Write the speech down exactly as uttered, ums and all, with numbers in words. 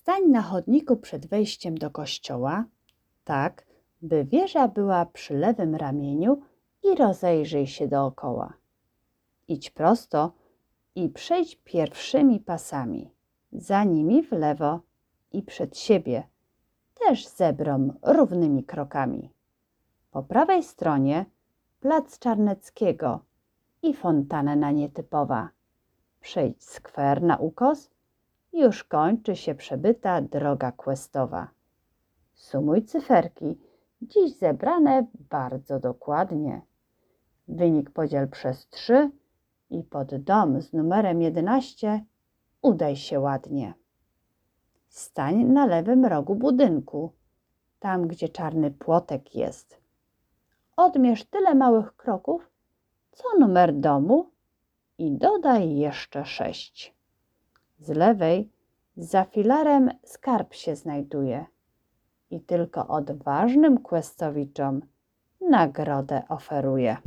Stań na chodniku przed wejściem do kościoła, tak, by wieża była przy lewym ramieniu i rozejrzyj się dookoła. Idź prosto i przejdź pierwszymi pasami, za nimi w lewo i przed siebie, też zebrom równymi krokami. Po prawej stronie plac Czarneckiego i fontanna nietypowa. Przejdź skwer na ukos, już kończy się przebyta droga questowa. Sumuj cyferki, dziś zebrane bardzo dokładnie. Wynik podziel przez trzy i pod dom z numerem jedenaście udaj się ładnie. Stań na lewym rogu budynku, tam gdzie czarny płotek jest. Odmierz tyle małych kroków, co numer domu i dodaj jeszcze sześć. Z lewej za filarem skarb się znajduje i tylko odważnym questowiczom nagrodę oferuje.